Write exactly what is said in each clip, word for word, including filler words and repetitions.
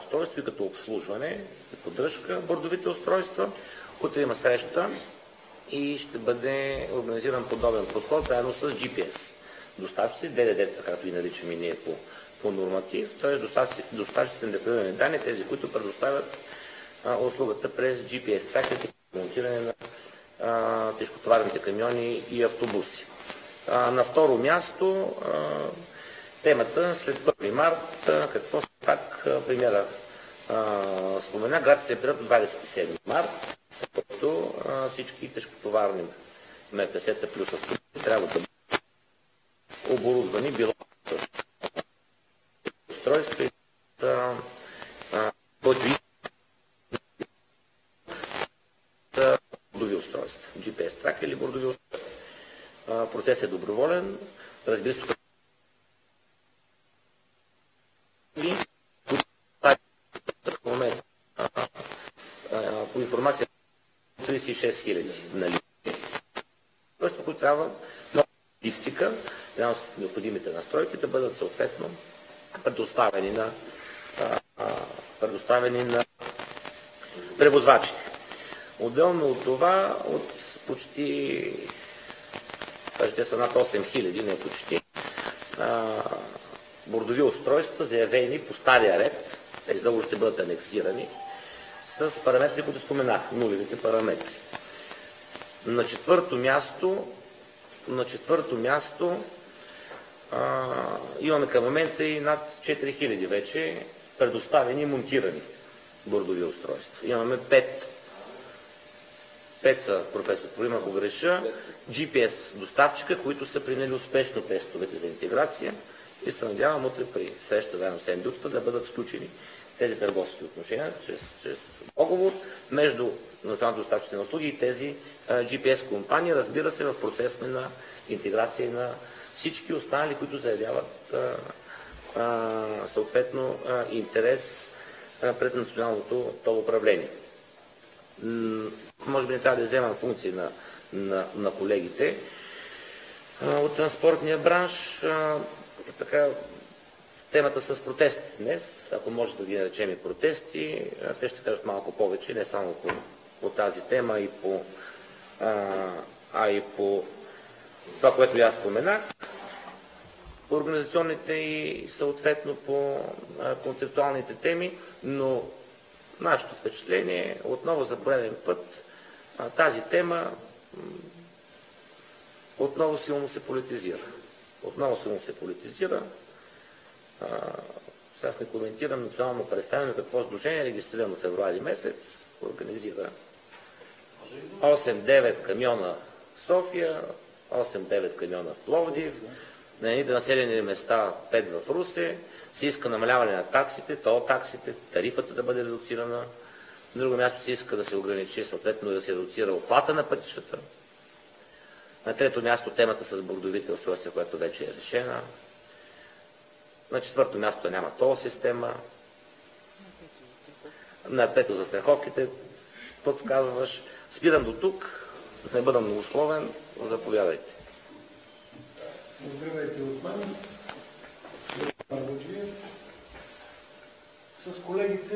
устройство и като обслужване и поддръжка бордовите устройства. Утре има среща и ще бъде организиран подобен подход заедно с джи пи ес доставчици, ди ди ди, както и наричаме ние по, по норматив, т.е. доставчиците на декларирани данни, тези, които предоставят а, услугата през джи пи ес тракерите, монтиране на а, тежкотоварните камиони и автобуси. А, на второ място а, темата след първи март, какво се пак премиера спомена, град се пред двадесет и седми март, като всички тежкотоварни ем пе ес-та плюс автобуси трябва да бъдат оборудвани било с устройства и с който и с бордови устройства, джи пи ес трак или бордови устройства. Процесът е доброволен, разбира се, по информация тридесет и шест хиляди нали. Просто, които трябва много логистика, трябва с необходимите настройки да бъдат съответно предоставени на, предоставени на превозвачите. Отделно от това, от почти, кажете са над осем хиляди, не почти, бордови устройства, заявени по стария ред, тези договори ще бъдат анексирани с параметри, които споменах, нулевите параметри. На четвърто място, на четвърто място а, имаме към момента и над четири хиляди вече предоставени и монтирани бордови устройства. Имаме пет, пет са, професор Полим, ако греша, джи пи ес доставчика, които са приняли успешно тестовете за интеграция и се надявам утре при среща заедно с ен ди ю-тата да бъдат сключени тези търговски отношения чрез, чрез договор между националните доставчици на услуги и тези а, джи пи ес компании, разбира се, в процес на интеграция на всички останали, които заявяват а, а, съответно а, интерес а, пред националното тол управление. М- може би не трябва да вземам функции на, на, на колегите а, от транспортния бранш. А, така, темата с протести днес, ако може да ги наречем и протести, те ще кажат малко повече, не само по, по тази тема, и по, а, а и по това, което аз споменах, по организационните и съответно по а, концептуалните теми, но нашето впечатление отново за пореден път а, тази тема отново силно се политизира. Отново силно се политизира. Сега аз не коментирам национално представяне какво сдружение, регистрирано в февруари месец, организира осем-девет камиона в София, осем-девет камиона в Пловдив, на едните населени места пет в Русе, се иска намаляване на таксите, тол таксите, тарифата да бъде редуцирана, на друго място се иска да се ограничи, съответно да се редуцира обхвата на пътищата. На трето място темата с бордовите устройства, която вече е решена. На четвърто място няма тол система. На пето за страховките подсказваш. Спирам до тук, да не бъда многословен, заповядайте. Здравейте от мен. С колегите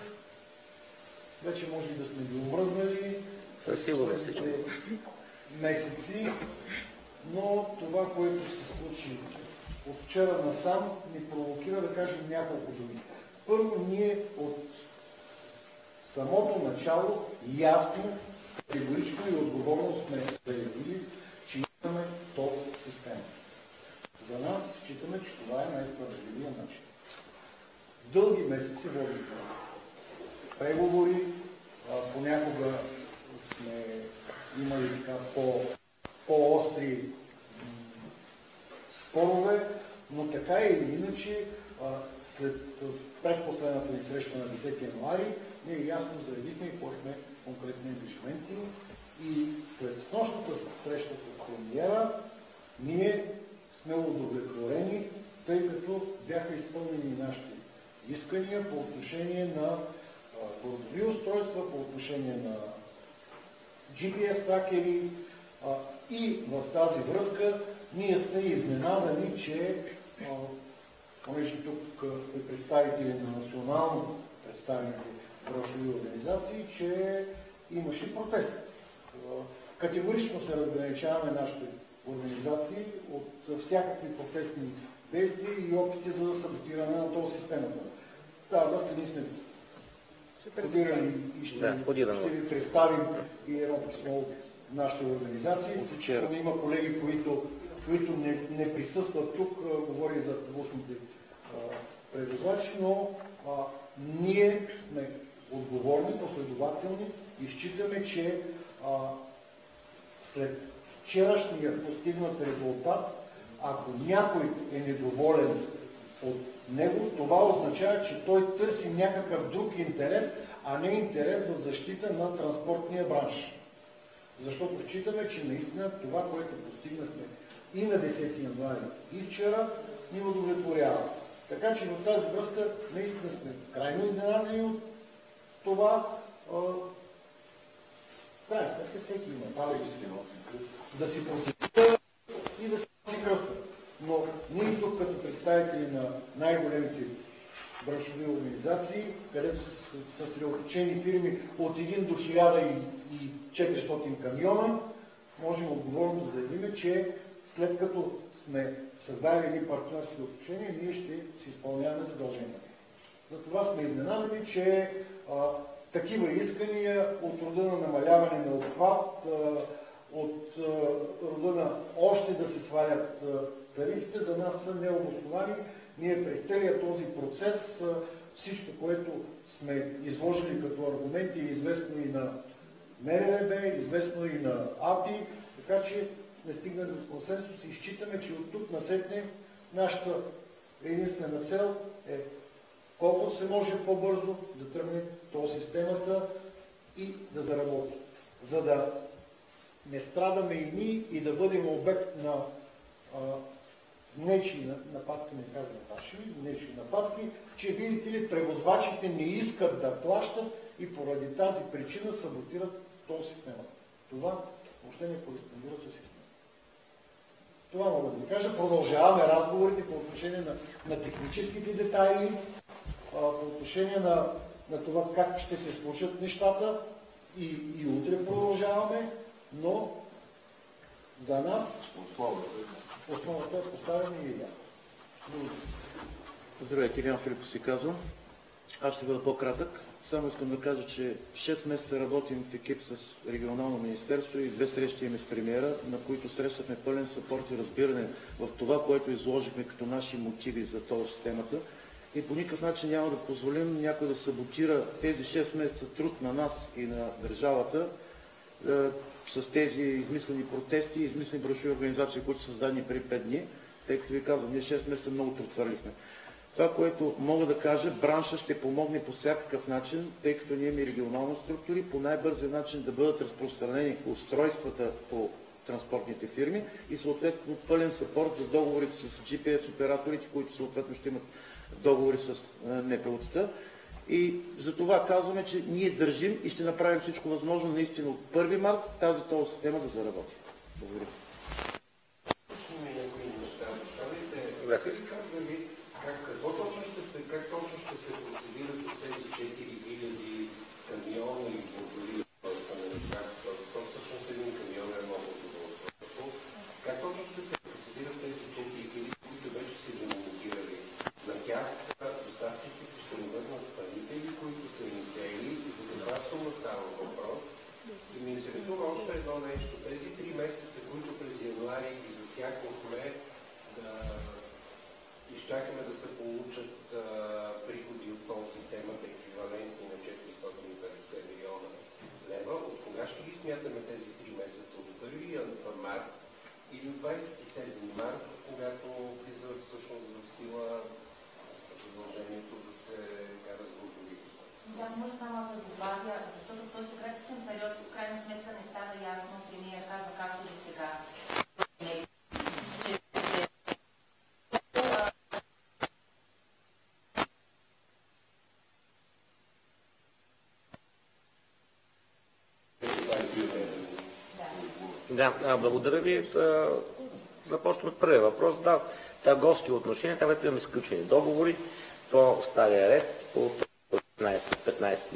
вече може и да сме ги омръзнали. Със сигурност всичко. Месеци, но това, което се случи от вчера насам, ни провокира да кажем няколко думи. Първо, ние от самото начало ясно, категорично и отговорно сме заявили, че имаме тол система. За нас считаме, че това е най-справедливия начин. Дълги месеци водихме преговори, понякога сме имали така по, по-остри спорове, но така или иначе, след предпоследната ни среща на десети януари, ние ясно заявихме и поехме конкретни ангажименти. И след снощната среща с премиера, ние сме удовлетворени, тъй като бяха изпълнени нашите искания по отношение на бордови устройства, по отношение на джи пи ес тракери, и в тази връзка ние сме изненадани, че, понеже тук сме представители на национално представените браншови организации, че имаше протест. Категорично се разграничаваме нашите организации от всякакви протестни действия и опити за саботиране на този системата. Става да ние сме входирали и ще, да, ще ви представим и едно писмо от нашите организации. Защото има колеги, които, които не, не присъстват тук, говори за автобусните превозвачи, но а, ние сме отговорни, последователни и считаме, че а, след вчерашния постигнат резултат, ако някой е недоволен от него, това означава, че той търси някакъв друг интерес, а не интерес в защита на транспортния бранш. Защото считаме, че наистина това, което постигнахме и на десети януари, и вчера, ни удовлетворява. Така че в тази връзка наистина сме крайно изненадани от това. В крайна сметка всеки има право да си противува и да си носи кръста. Но ние тук като представители на най-големите браншови организации, където са съсредоточени фирми от един до хиляда и четиристотин камиона, можем отговорно да заявим, че след като сме създали едни партньорски отношения, ние ще си изпълняваме задълженията. Затова сме изненадани, че а, такива искания от рода на намаляване на обхват, а, от а, рода на още да се свалят а, тарифите, за нас са необосновани. Ние през целият този процес, а, всичко, което сме изложили като аргументи, е известно и на МРРБ, известно и на АПИ, така че сме стигнали до консенсус и считаме, че от тук насетне нашата единствена цел е колкото се може по-бързо да тръгне тол системата и да заработи. За да не страдаме и ние и да бъдем обект на а, нечии нападки, не казвам ваши, нечии нападки, че видите ли, превозвачите не искат да плащат и поради тази причина саботират тол системата. Това въобще не кореспондира с системата. Това мога да ви кажа. Продължаваме разговорите по отношение на, на техническите детайли, а, по отношение на, на това как ще се случат нещата и, и утре продължаваме, но за нас основата е поставена и е ясна. Здравейте, Илян Филипов си казвам. Аз ще бъда по-кратък. Само искам да кажа, че шест месеца работим в екип с регионално министерство и две срещи имаме с премиера, на които срещахме пълен съпорт и разбиране в това, което изложихме като наши мотиви за тол системата. И по никакъв начин няма да позволим някой да саботира тези шест месеца труд на нас и на държавата е, с тези измислени протести и измислени браншови организации, които са създадени преди пет дни, тъй като ви казвам, ние шест месеца много труд хвърлихме. Това, което мога да кажа, бранша ще помогне по всякакъв начин, тъй като ние имаме регионални структури, по най-бързия начин да бъдат разпространени устройствата по транспортните фирми и съответно пълен съпорт за договорите с джи пи ес операторите, които съответно ще имат договори с НПО-тата. И за това казваме, че ние държим и ще направим всичко възможно наистина от първи март тази тол система да заработи. Благодаря. Какво точно ще се, как точно ще се процедира с тези четири хиляди камиони и мотории, то всъщност един камион е много удоволствието. Как точно ще се процедира с тези четири хиляди, които вече са демонтирали? На тях доставчиците ще му върнат парите ли, които са им взели, и за каква сума става въпрос? И ми интересува още едно нещо. Тези три месеца, които през януари ги засякохме, да изчакаме да се получат а, приходи от тол системата, еквивалентни на четиристотин и петдесет милиона лева. От кога ще ги смятаме тези три месеца? От първи март или от двадесет и седми март, когато влиза всъщност в сила задължението да се кара с групови? Да, може само да добавя, защото в този гратисен период в крайна сметка не става ясно, премиер казва както и сега. Да, благодаря ви. Започваме от първия въпрос. Да, търговски отношения, там имаме изключени договори по стария ред, по петнадесет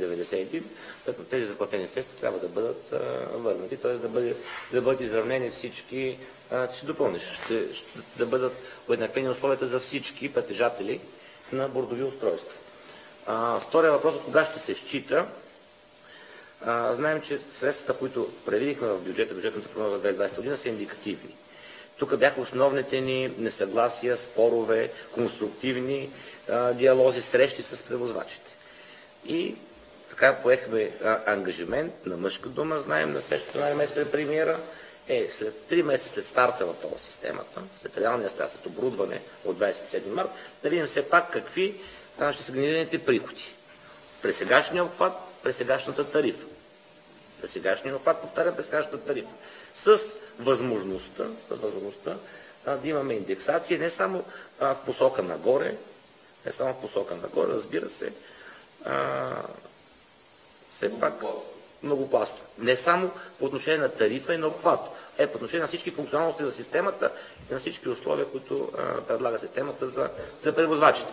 деветдесет и един, като тези заплатени средства трябва да бъдат а, върнати, т.е. да, бъде, да бъдат изравнени всички, а, че ще допълниш, ще, ще да бъдат уеднаквени условията за всички притежатели на бордови устройства. А, втория въпрос е кога ще се счита. А, знаем, че средствата, които предвидихме в бюджета, бюджетната прогноза за две хиляди и двадесета година са индикативни. Тук бяха основните ни несъгласия, спорове, конструктивни а, диалози, срещи с превозвачите. И така поехме а, ангажимент на мъжка дума, знаем, на срещата на местния премиера, е след три месеца след старта в този системата, след реалния старт, след оборудване от двадесет и седми март, да видим все пак какви а, ще са генерираните приходи. При сегашния обхват, при сегашната тарифа. При сегашния обхват, повтарям, при сегашната тарифа. С възможността, с възможността а, да имаме индексация не само а, в посока нагоре, не само в посока нагоре, разбира се, а, все пак многопластово. Не само по отношение на тарифа и на обхват, е по отношение на всички функционалности на системата и на всички условия, които а, предлага системата за, за превозвачите.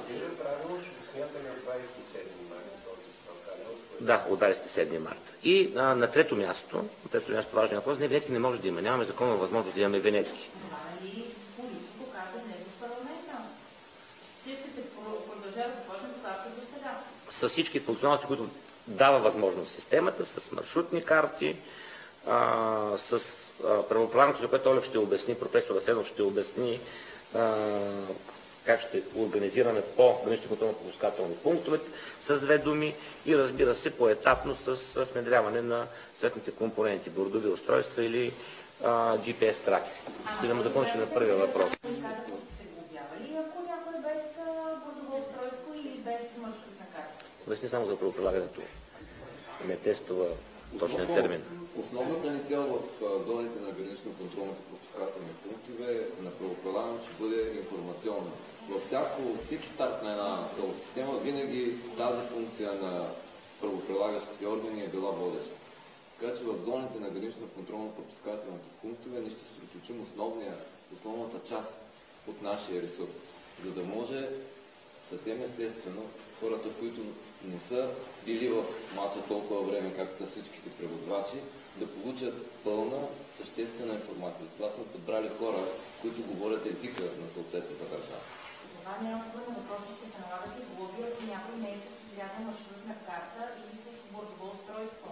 Да, от двадесет и седми марта. И а, на трето място, на трето място важен въпрос, не, винетки не може да има. Нямаме законна възможност да имаме винетки. Това и Борисов го каза днес в парламента. Че ще се продължава да започне както до сега. С всички функционалности, които дава възможност системата, с маршрутни карти, а, с правоправното, за което Олег ще обясни, професор Асенов ще обясни а, как ще организираме по гранични контролно-пропускателни пунктове с две думи и разбира се поетапно с внедряване на съответните компоненти, бордови устройства или а, джи пи ес тракери. Стигаме да кончим на първия въпрос. Ако някой е без бордово устройство или без маршрутна карта? Обясни само за правоприлагането. Не тестова точния термин. Основната ни цел в зоните на гранично контролните пропускателни пунктове на правоприлагането ще бъде информационна. Във всяко, всеки старт на една тол система винаги тази функция на правоприлагащите органи е била водеща. Така че в зоните на гранично контролно-пропускателните пунктове ние ще се съсредоточим основната част от нашия ресурс, за да може съвсем естествено хората, които не са били в мача толкова време, както са всичките превозвачи, да получат пълна, съществена информация. Това сме подбрали хора, които говорят езика на съответната държава. Това не е отговор на въпроса, ще се налагат и глоби, ако някой не е с изрядна маршрутна карта или с бордово устройство.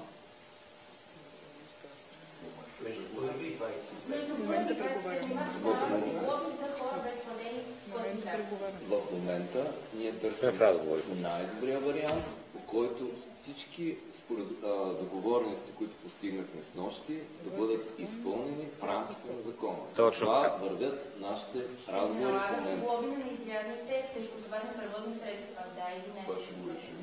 Между първи и двадесет и седми. Между първи и двадесет и седми март ще налагат и глоби за хора без платени квалификации. В момента ние търсим най-добрия вариант, по който всички според а, договорности, които постигнахме с нощи, да бъдат изпълнени в рамките на закона. Точно. Това вървят нашите разговори в момента. Глоби на неизрядните тежкотоварни превозни средства, да или не? Това ще го решим.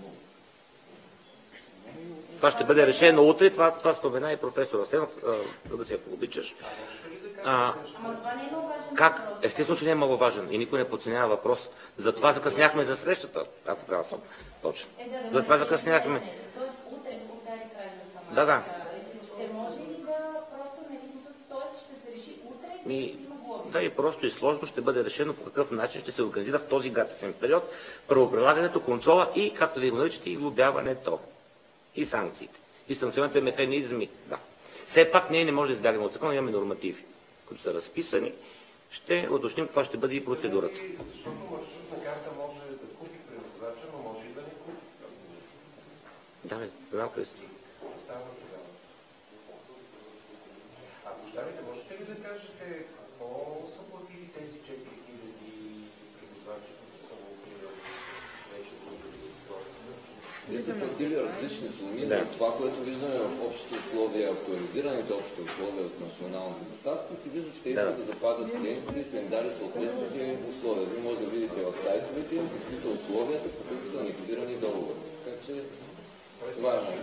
Това ще бъде решено утре. Това, това спомена и професор Асенов, да се обичаш. А, Ама това не е много важен как? въпрос. Естествено, че не е много важен и никой не подценява въпрос. Затова закъсняхме за срещата, ако трябва съм точно. Е, да, да, Затова да, закъсняхме. Тоест утре, утре край за сама. Да, да. Ще може ли да просто не смисъл, т.е. ще се реши утре и Ми, ще има глоби? да, и просто и сложно ще бъде решено по какъв начин ще се организира в този гратисен период правоприлагането, контрола и, както ви го наричате, и глобяването. И санкциите. И санкционните механизми. Да. Все пак ние не може да избягаме от закона, имаме нормативи, които са разписани. Ще уточним каква ще бъде и процедурата. Защото маршрутна карта може да купи превозвача, но може и да не купи. Да, бе, знам къде сте. Става тогава. А прощавайте, можете ли да кажете какво са платили тези четири хиляди превозвачи, които са локирали вече бордови устройства? Ние са платили различни суми, Да. но това, което виждаме в общите условия, актуализираните общите условия от националните доставки, се вижда, че те искат да запазят клиентите и са им дали съответните условия. Вие може да видите в сайтовете какви са условията, по които са анализирани договори. Така че това е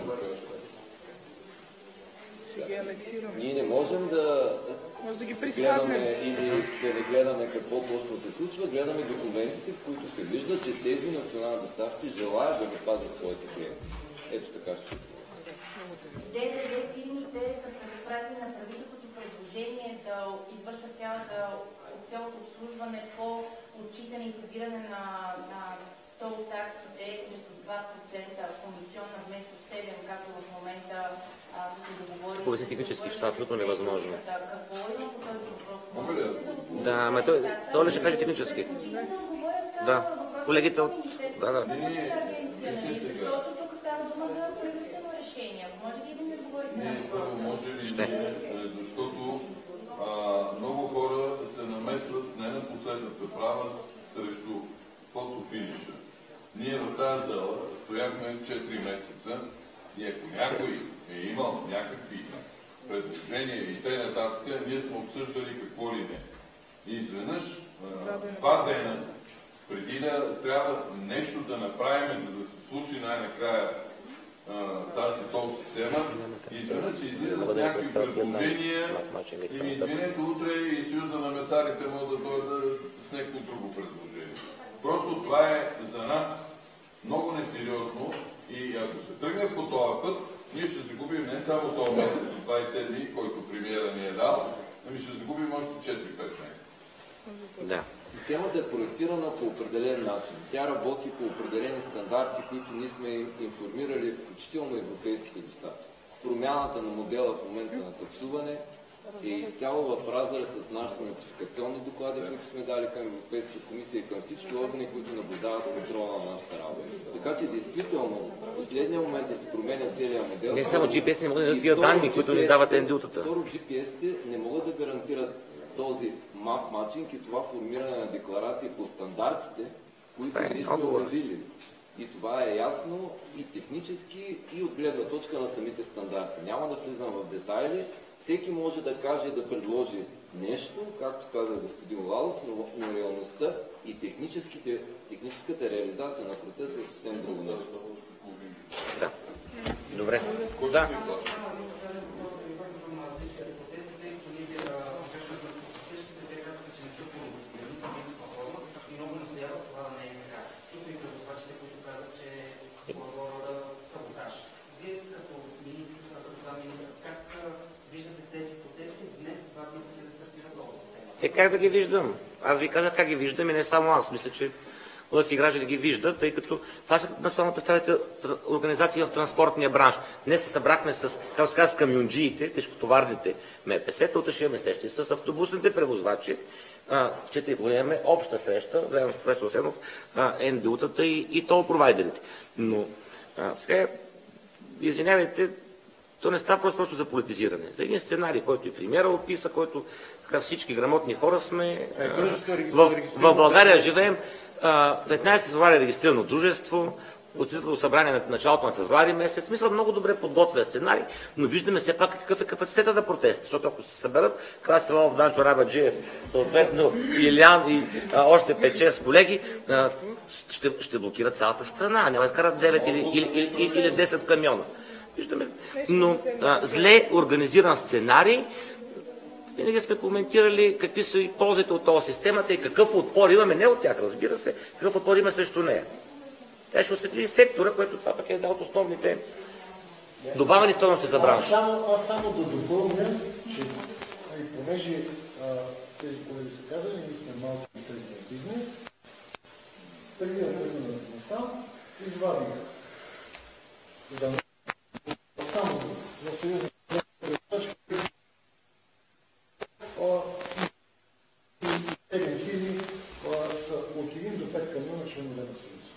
ние не можем да гледаме или да гледаме какво точно се случва, гледаме документите, в които се вижда, че тези национални доставки желаят да запазят своите клиенти. Ето така ще се ДДД фирмите са предпратили на правителството предложение да извършва цялата, цялото обслужване по отчитане и събиране на, на тол таксите срещу два процента комисионна вместо седем, както в момента а, са се договорили. По технически ще е абсолютно невъзможно. Какво имам по този въпрос? Да, ама той, той ли ще каже технически? Да, колегите от... Да, да. Защото тук става дума за правителствено решение. Може ли да ми отговорите на въпроса? Може ли Ще. не? Защото а, много хора се намесват не на последната права срещу фотофиниша. Ние в тази зала стояхме четири месеца и ако някой е имал някакви предложения и те нататък, ние сме обсъждали какво ли не. И изведнъж два дена преди да трябва нещо да направим, за да се случи най-накрая тази тол система, изведнъж се излиза с някакви предложения и ми извинете, утре и Съюза на месарите могат да дойдат с някакво друго предложение. Просто това е за нас много несериозно и ако се тръгне по този път, ние ще загубим не само този месец, двадесет и седми, който премиера ни е дал, ами ще загубим още четири-пет месеца. Да. Системата е проектирана по определен начин. Тя работи по определени стандарти, които ние сме информирали, включително европейските доставчици. Промяната на модела в момента на таксуване е изцяло в разрез с нашите нотификационни доклади, които сме дали към Европейската комисия и към всички органи, които наблюдават контрола на нашата работа. Така че действително в последния момент да се променя целият модел. Не само джи пи ес не могат да дадат тия данни, които ни дават ен ди ю-тата. Второ, джи пи ес-те не могат да гарантират този мап матчинг и това формиране на декларации по стандартите, които ние сме обявили. И това е ясно и технически, и от гледна точка на самите стандарти. Няма да влизам в детайли. Всеки може да каже и да предложи нещо, както каза господин Лалов, но, но реалността и техническата реализация на процеса е съвсем друго нещо. Да. Добре. Да. Е, как да ги виждам? Аз ви казах как ги виждам и не само аз. Мисля, че български граждани ги виждат, тъй като това са национално представите организации в транспортния бранш. Днес се събрахме с, както се казва, с камионджиите, тежкотоварните ем пе ес-та, утре ще имаме срещи с автобусните превозвачи. В четири имаме обща среща, заедно с професор Осенов, ен ди ю-тата и, и тол провайдерите. Но а, сега, извинявайте, то не става просто, просто за политизиране. За един сценарий, който и премиера описа, който така всички грамотни хора сме. А, в, в България живеем. петнадесети февруари е регистрирано дружество, учредително събрание на началото на февруари месец. Мисля, много добре подготвя сценарий, но виждаме все пак какъв е капацитета на протест. Защото ако се съберат Краси Лалов, Данчо Рабаджиев, съответно Илян и а, още пет-шест колеги, а, ще, ще блокират цялата страна. Няма да изкарат девет или, или, или, или десет камиона. Виждаме, но а, зле организиран сценарий. Винаги сме коментирали какви са и ползите от този системата и какъв отпор имаме, не от тях, разбира се, какъв отпор има срещу нея. Тя ще осветли сектора, който това пък е една от основните добавени стойности за бранша. Аз само, аз само да допълня, че и понеже а, тези колеги са казали, ние сме малко и средния бизнес, преди да тръгнем насам, извадих за само за, за съюзни седем хиляди са от един до пет камиона членове на съюза.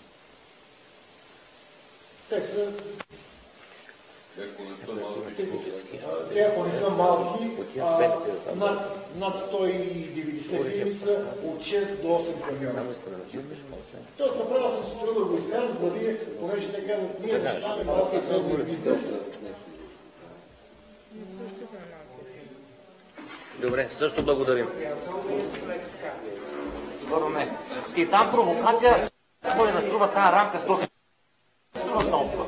Те са Ако не са малки, те, ако не са малки, а, над, над сто и деветдесет хиляди са от шест до осем камиона. Тоест направо съм се трудил да го изкарам, за да вие, понеже те казват, ние защитаваме малки и средния бизнес. Добре, също благодарим. Скоро не. И там провокация може да струва тази рамка сто хиляди. Струва много.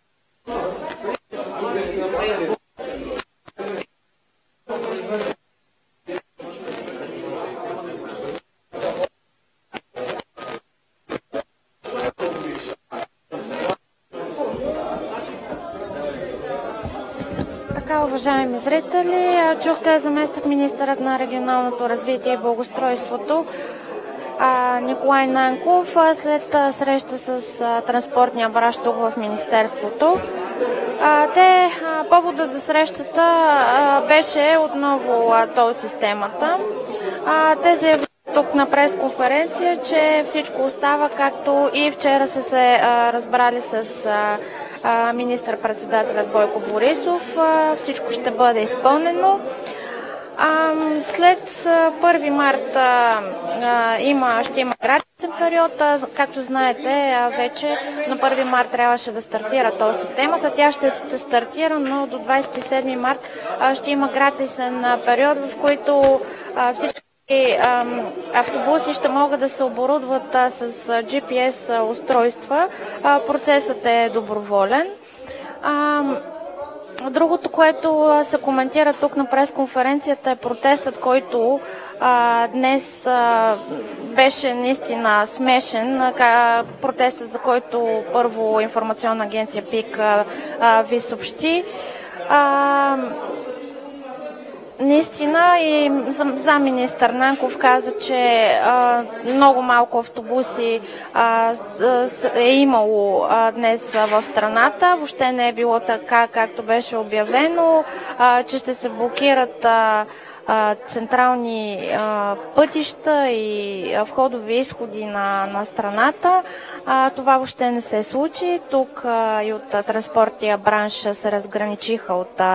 Уважаеми зрители, чухте заместник министърът на регионалното развитие и благоустройството Николай Нанков след среща с транспортния бранш тук в Министерството. Те, поводът за срещата беше отново тол системата. Те заявиха тук на пресконференция, че всичко остава както и вчера са се разбрали с министър-председателят Бойко Борисов. Всичко ще бъде изпълнено. След първи март има, ще има гратисен период. Както знаете, вече на първи март трябваше да стартира тол системата. Тя ще стартира, но до двадесет и седми март ще има гратисен период, в който всички автобуси ще могат да се оборудват с джи пи ес устройства. Процесът е доброволен. Другото, което се коментира тук на пресконференцията, е протестът, който а, днес а, беше наистина смешен. Протестът, за който първо информационна агенция ПИК а, а, ви съобщи. А, Наистина и замминистър Нанков каза, че а, много малко автобуси а, е имало а, днес в страната. Въобще не е било така, както беше обявено, а, че ще се блокират а, а, централни а, пътища и а, входови изходи на, на страната. А, това въобще не се случи. Тук а, и от а, транспортния бранш се разграничиха от а,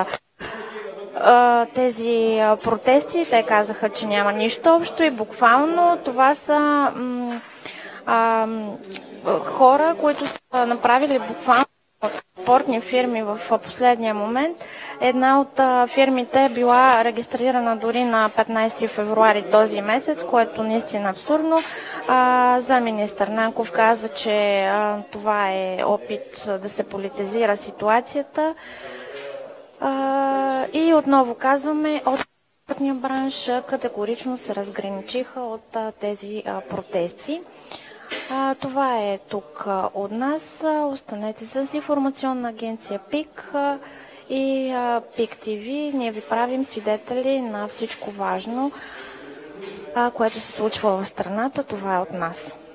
тези протести. Те казаха, че няма нищо общо и буквално това са м, а, хора, които са направили буквално транспортни фирми в последния момент. Една от а, фирмите е била регистрирана дори на петнадесети февруари този месец, което наистина абсурдно. А, за министър Нанков каза, че а, това е опит да се политизира ситуацията. Uh, и отново казваме, от транспортния бранш категорично се разграничиха от uh, тези uh, протести. Uh, това е тук uh, от нас. Uh, останете с информационна агенция ПИК uh, и uh, ПИК ТВ. Ние ви правим свидетели на всичко важно, uh, което се случва в страната. Това е от нас.